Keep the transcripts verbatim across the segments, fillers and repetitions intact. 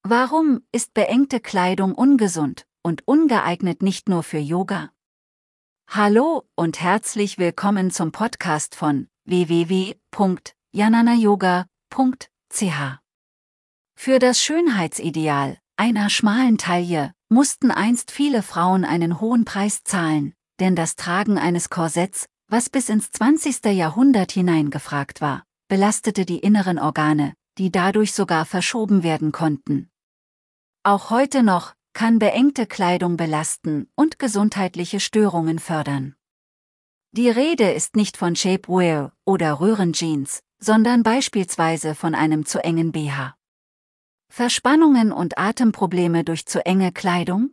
Warum ist beengte Kleidung ungesund und ungeeignet nicht nur für Yoga? Hallo und herzlich willkommen zum Podcast von w w w punkt janana yoga punkt c h. Für das Schönheitsideal einer schmalen Taille mussten einst viele Frauen einen hohen Preis zahlen, denn das Tragen eines Korsetts, was bis ins zwanzigste Jahrhundert hinein gefragt war, belastete die inneren Organe, die dadurch sogar verschoben werden konnten. Auch heute noch kann beengte Kleidung belasten und gesundheitliche Störungen fördern. Die Rede ist nicht von Shapewear oder Röhrenjeans, sondern beispielsweise von einem zu engen B H. Verspannungen und Atemprobleme durch zu enge Kleidung?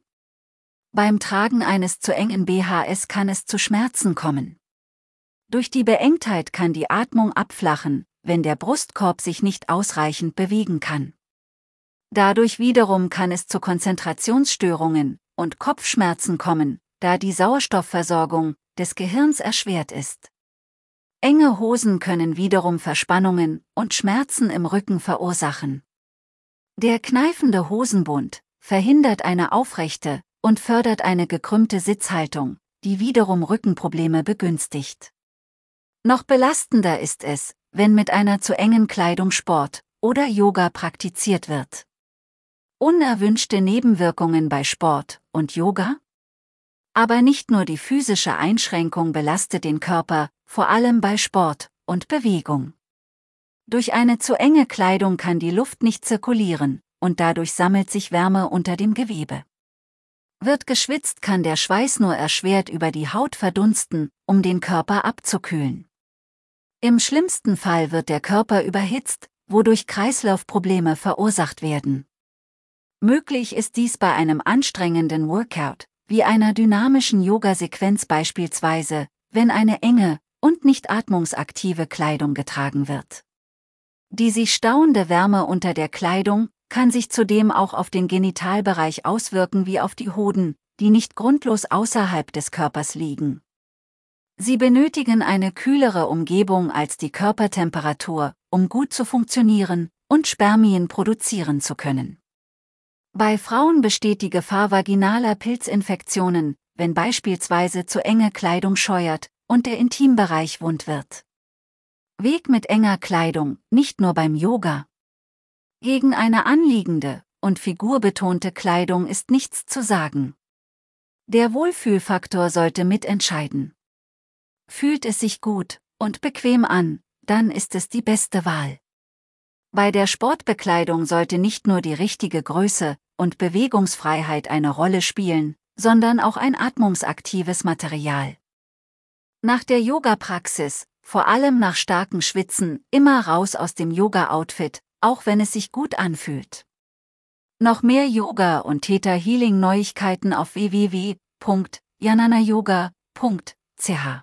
Beim Tragen eines zu engen B Hs kann es zu Schmerzen kommen. Durch die Beengtheit kann die Atmung abflachen, wenn der Brustkorb sich nicht ausreichend bewegen kann. Dadurch wiederum kann es zu Konzentrationsstörungen und Kopfschmerzen kommen, da die Sauerstoffversorgung des Gehirns erschwert ist. Enge Hosen können wiederum Verspannungen und Schmerzen im Rücken verursachen. Der kneifende Hosenbund verhindert eine aufrechte und fördert eine gekrümmte Sitzhaltung, die wiederum Rückenprobleme begünstigt. Noch belastender ist es, wenn mit einer zu engen Kleidung Sport oder Yoga praktiziert wird. Unerwünschte Nebenwirkungen bei Sport und Yoga? Aber nicht nur die physische Einschränkung belastet den Körper, vor allem bei Sport und Bewegung. Durch eine zu enge Kleidung kann die Luft nicht zirkulieren und dadurch sammelt sich Wärme unter dem Gewebe. Wird geschwitzt, kann der Schweiß nur erschwert über die Haut verdunsten, um den Körper abzukühlen. Im schlimmsten Fall wird der Körper überhitzt, wodurch Kreislaufprobleme verursacht werden. Möglich ist dies bei einem anstrengenden Workout, wie einer dynamischen Yoga-Sequenz beispielsweise, wenn eine enge und nicht atmungsaktive Kleidung getragen wird. Die sich stauende Wärme unter der Kleidung kann sich zudem auch auf den Genitalbereich auswirken wie auf die Hoden, die nicht grundlos außerhalb des Körpers liegen. Sie benötigen eine kühlere Umgebung als die Körpertemperatur, um gut zu funktionieren und Spermien produzieren zu können. Bei Frauen besteht die Gefahr vaginaler Pilzinfektionen, wenn beispielsweise zu enge Kleidung scheuert und der Intimbereich wund wird. Weg mit enger Kleidung, nicht nur beim Yoga. Gegen eine anliegende und figurbetonte Kleidung ist nichts zu sagen. Der Wohlfühlfaktor sollte mitentscheiden. Fühlt es sich gut und bequem an, dann ist es die beste Wahl. Bei der Sportbekleidung sollte nicht nur die richtige Größe und Bewegungsfreiheit eine Rolle spielen, sondern auch ein atmungsaktives Material. Nach der Yoga-Praxis, vor allem nach starkem Schwitzen, immer raus aus dem Yoga-Outfit, auch wenn es sich gut anfühlt. Noch mehr Yoga- und Theta-Healing-Neuigkeiten auf w w w punkt janana yoga punkt c h.